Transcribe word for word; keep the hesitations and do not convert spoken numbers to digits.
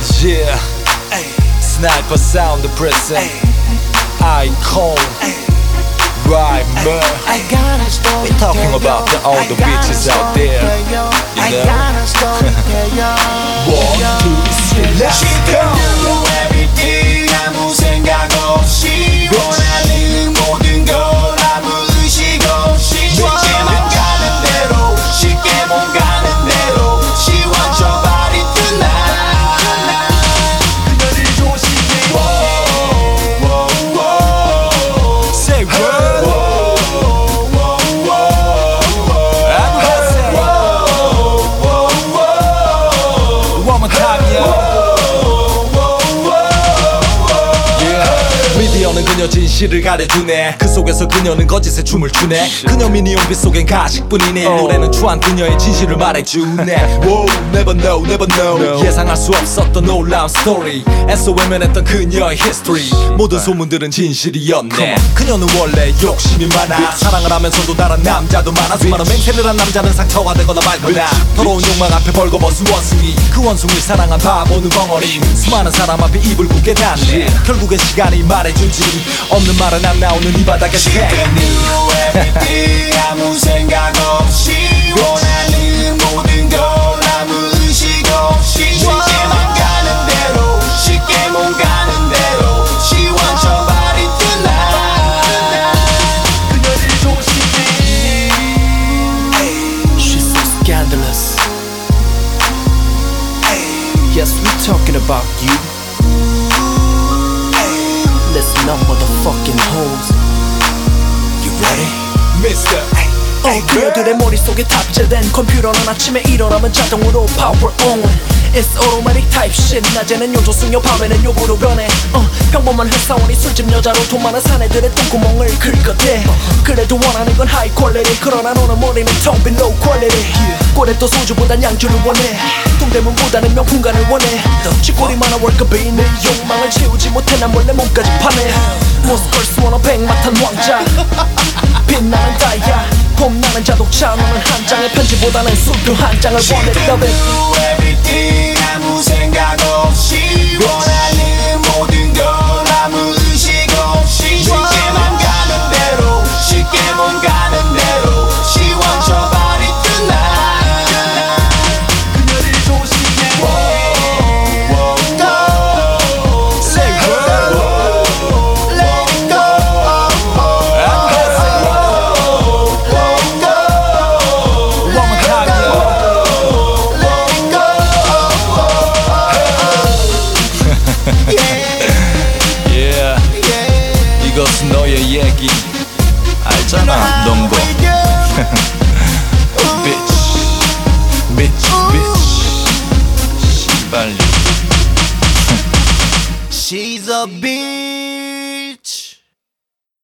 Yeah, Sniper Sound present Icon Rhymer. We're talking about the all the bitches out there, you know. One, two, three, let's go. everything 아무 생각 없이 원하는 모든 걸 아무 의식 없이 쉽게만 가는 대로 쉽게 못 가는 대로 She wants your body tonight. 그녀를 조심해. Whoa, whoa, whoa. Say what? Whoa, whoa, whoa. I'm gonna say Whoa, whoa, whoa. one more time, yeah. 미디어는 그녀 진실을 가려주네. 그 속에서 그녀는 거짓의 춤을 추네. 그녀 미니홈피 속엔 가식뿐이네. 노래는 추한 그녀의 진실을 말해주네. Wow, never know, never know. 예상할 수 없었던 놀라운 스토리. 애써 외면했던 그녀의 history. 모든 소문들은 진실이었네. 그녀는 원래 욕심이 많아. 사랑을 하면서도 다른 남자도 많아. 수많은 맹세를 한 남자는 상처가 되거나 말거나. 더러운 욕망 앞에 벌거벗은 원숭이. 그 원숭이를 사랑한 바보는 벙어리. 수많은 사람 앞에 입을 굳게 닫네. 결국엔 시간이 말해주지. 없는 말은 안 나오는 이 바닥에서 She can do everything 아무 생각 없이 원하는 모든 걸 아무 의식 없이 쉽게만 가는 대로 쉽게 못 가는 대로 She wants your body tonight. 그녀를 조심해. She's so scandalous. Yes, we're talking about you. Listen up, motherfucking hoes. You ready? Mister 어, 그녀들의 머릿속에 탑재된 컴퓨터는 아침에 일어나면 자동으로 power on. It's automatic type shit. 낮에는 요조승려, 밤에는 요구로 변해. 어, 평범한 회사원이 술집 여자로 돈 많은 사내들의 똥구멍을 긁어대. 어, 그래도 원하는 건 high quality. 그러나 너는 머리는 텅빈 low quality. 꼬레또 소주보단 양주를 원해. 동대문보다는 명품관을 원해. 쥐꼬리 많아 월급이 내 욕망을 채우지 못해 난 몰래 몸까지 파네. 모스컬스 원어 백마탄 왕자. 빛나는 다이아 봄나는 자동차. 너는 한 장의 편지보다는 수표 한 장을 원해. 더블 Do everything 아무 생각 없이 원하는 모든 걸 아무 의식 없이 쉽게만 가는 대로 쉽게 못 가는 대로 She wants your body tonight. 그녀를 조심해. Whoa, whoa, whoa. Say what? Let it go. I'm gonna say one more time, yeah. Let it go. Yeah, Yeah. 이것은 너의 얘기 알잖아 넌 거. Bitch, bitch, bitch. 씨발리. She's a bitch.